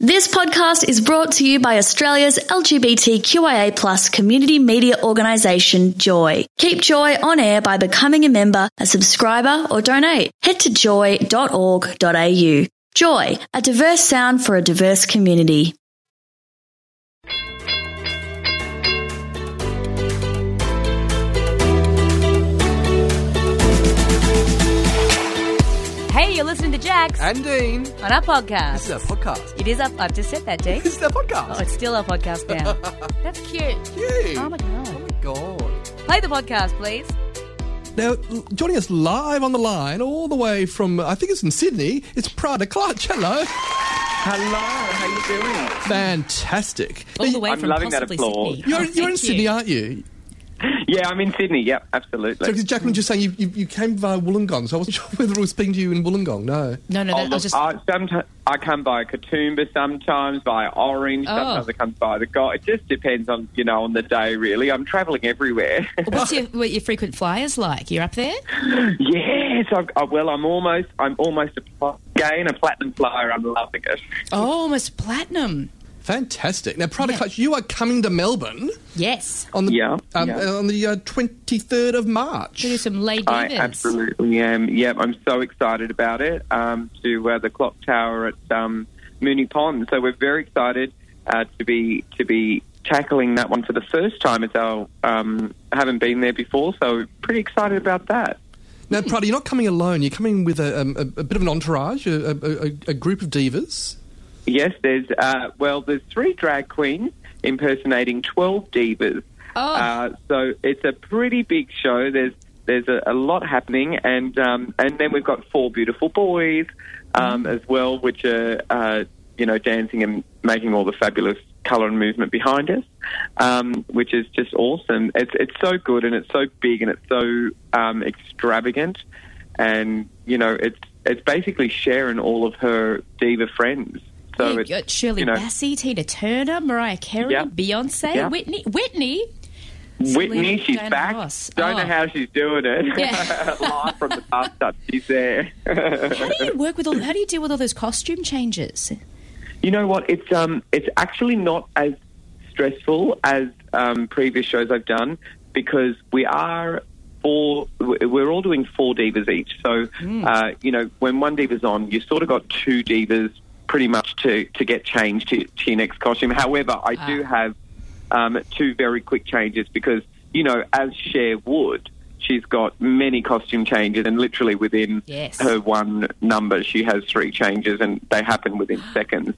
This podcast is brought to you by Australia's LGBTQIA+ community media organisation, Joy. Keep Joy on air by becoming a member, a subscriber or donate. Head to joy.org.au. Joy, a diverse sound for a diverse community. Hey, you're listening to Jax. And Dean. On our podcast. This is our podcast. It is up. I've just said that, Dean. This is our podcast. Oh, it's still our podcast now. That's cute. Cute. Oh, my God. Oh, my God. Play the podcast, please. Now, joining us live on the line, all the way from, I think it's in Sydney, it's Prada Clutch. Hello. Hello, how you doing? Fantastic. All the way I'm from loving that possibly applause. Sydney. You're in Sydney, aren't you? Yeah, I'm in Sydney. Yep, absolutely. So, because Jacqueline just saying you came via Wollongong, so I wasn't sure whether I was speaking to you in Wollongong. No. No, Oh, I was look, just... sometimes I come by Katoomba, sometimes by Orange, sometimes I come by the Gold. It just depends on on the day. Really, I'm travelling everywhere. What's your frequent flyers like? You're up there? Yes, I'm almost a platinum flyer. I'm loving it. Oh, almost platinum. Fantastic. Now, Prada Clutch, you are coming to Melbourne Yes. on the on the 23rd of March. To do some lay I divas. absolutely am. Yep, I'm so excited about it. To the clock tower at Moonee Pond. So we're very excited to be tackling that one for the first time. It's our haven't been there before, so pretty excited about that. Now, Prada, you're not coming alone. You're coming with a bit of an entourage, a group of divas. Yes, there's 3 drag queens impersonating 12 divas. Oh. So it's a pretty big show. There's a lot happening, and then we've got 4 beautiful boys as well, which are dancing and making all the fabulous colour and movement behind us, which is just awesome. It's so good, and it's so big, and it's so extravagant, and it's basically sharing all of her diva friends. So you got Shirley Bassey, Tina Turner, Mariah Carey, Beyonce, Whitney. Whitney, she's Diana back. Ross. Don't know how she's doing it. Yeah. Live from the bathtub, she's there. How do you deal with all those costume changes? You know what? It's actually not as stressful as previous shows I've done, because we're all doing 4 divas each. So when one diva's on, you sort of got 2 divas pretty much to get changed to your next costume. However, I do have 2 very quick changes because, as Cher would, she's got many costume changes, and literally within her one number, she has 3 changes, and they happen within seconds.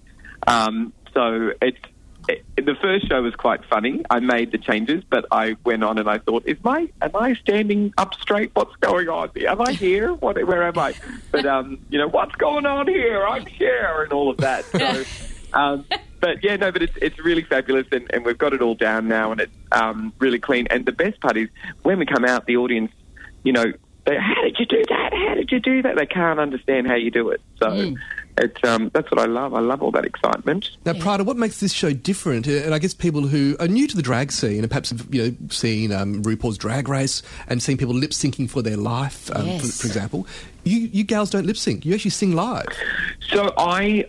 So the first show was quite funny. I made the changes, but I went on and I thought, am I standing up straight? What's going on? Am I here? Where am I? But, what's going on here? I'm Cher and all of that. So, but it's really fabulous, and we've got it all down now, and it's really clean. And the best part is when we come out, the audience, how did you do that? How did you do that? They can't understand how you do it. So it's that's what I love. I love all that excitement. Now, Prada, what makes this show different? And I guess people who are new to the drag scene and perhaps have seen RuPaul's Drag Race and seen people lip syncing for their life, for example, you gals don't lip sync. You actually sing live. So I'm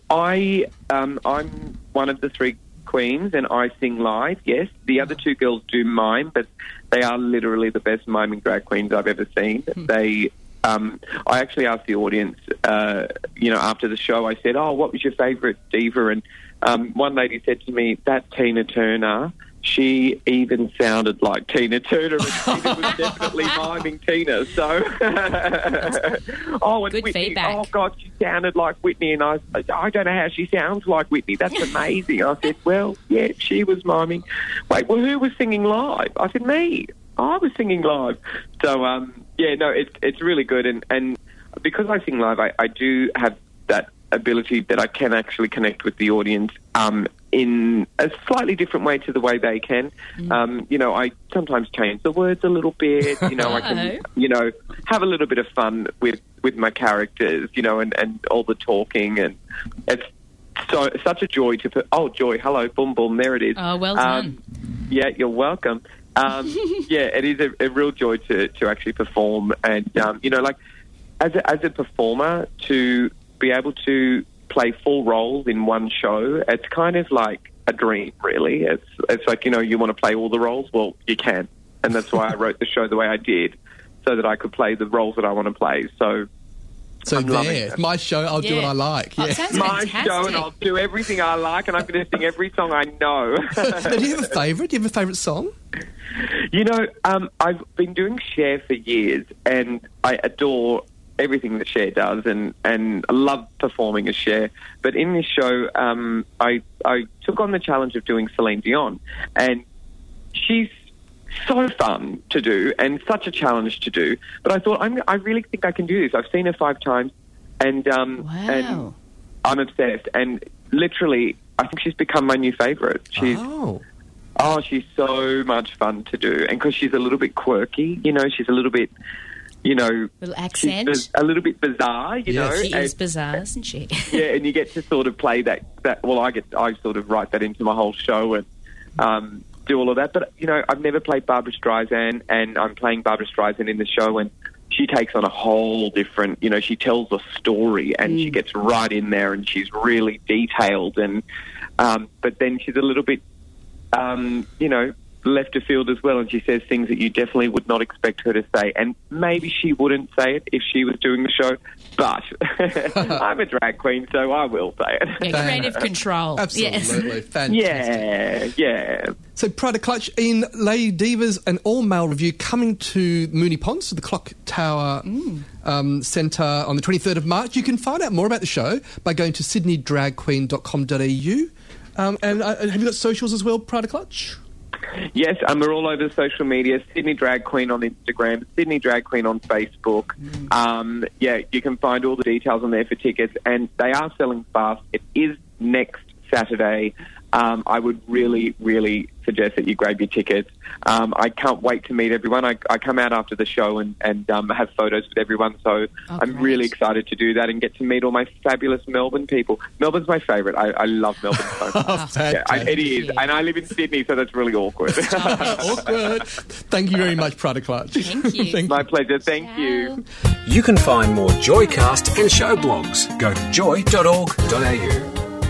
one of the 3 queens, and I sing live. Yes, the other 2 girls do mime, but they are literally the best miming drag queens I've ever seen. They, I actually asked the audience, after the show, I said, what was your favourite diva? And one lady said to me, that Tina Turner. She even sounded like Tina Turner, and Tina was definitely miming Tina. So, and good Whitney, feedback. Oh God, she sounded like Whitney, and I don't know how she sounds like Whitney. That's amazing. I said, well, yeah, she was miming. Wait, well, who was singing live? I said, me. I was singing live. So, it's really good, and because I sing live, I do have that ability that I can actually connect with the audience in a slightly different way to the way they can. I sometimes change the words a little bit. I can, have a little bit of fun with my characters, and all the talking, and it's such a joy to put. Oh, joy! Hello, boom, boom. There it is. Oh, well done. Yeah, you're welcome. It is a real joy to actually perform, and as a performer, to be able to play 4 roles in one show, it's kind of like a dream, really. It's like, you want to play all the roles? Well, you can. And that's why I wrote the show the way I did, so that I could play the roles that I want to play. So there, my show, I'll do what I like. Oh, sounds my fantastic. show, and I'll do everything I like, and I'm going to sing every song I know. Do you have a favourite? Do you have a favourite song? I've been doing Cher for years, and I adore everything that Cher does, and I love performing as Cher. But in this show, I took on the challenge of doing Celine Dion, and she's so fun to do and such a challenge to do. But I thought, I really think I can do this. I've seen her 5 times, and and I'm obsessed. And literally, I think she's become my new favourite. She's she's so much fun to do, and because she's a little bit quirky, she's a little bit, little accent, she's a little bit bizarre, know. She is bizarre, isn't she? Yeah, and you get to sort of play that. Well, I sort of write that into my whole show and do all of that. But I've never played Barbra Streisand, and I'm playing Barbra Streisand in the show, and she takes on a whole different. She tells a story, and she gets right in there, and she's really detailed, and but then she's a little bit, left of field as well, and she says things that you definitely would not expect her to say, and maybe she wouldn't say it if she was doing the show, but I'm a drag queen, so I will say it. Yeah, creative control. Absolutely. Yes. Fantastic. Yeah. So Pride of Clutch in Lady Divas, an all-male review coming to Moonee Ponds, to the Clock Tower Centre on the 23rd of March. You can find out more about the show by going to sydneydragqueen.com.au. And have you got socials as well, Pride of Clutch? Yes, we're all over social media. Sydney Drag Queen on Instagram, Sydney Drag Queen on Facebook. You can find all the details on there for tickets, and they are selling fast. It is next Saturday. I would really, really suggest that you grab your tickets. I can't wait to meet everyone. I come out after the show and have photos with everyone, so I'm really excited to do that and get to meet all my fabulous Melbourne people. Melbourne's my favourite. I love Melbourne so much. It is, and I live in Sydney, so that's really awkward. Awkward. Thank you very much, Pride of Clutch. Thank you. My pleasure. Thank you. You can find more Joycast and show blogs. Go to joy.org.au.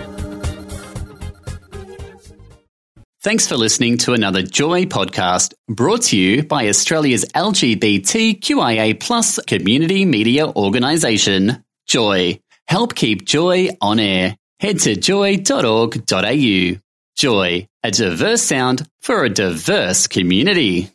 Thanks for listening to another Joy podcast brought to you by Australia's LGBTQIA+ community media organisation, Joy. Help keep Joy on air. Head to joy.org.au. Joy, a diverse sound for a diverse community.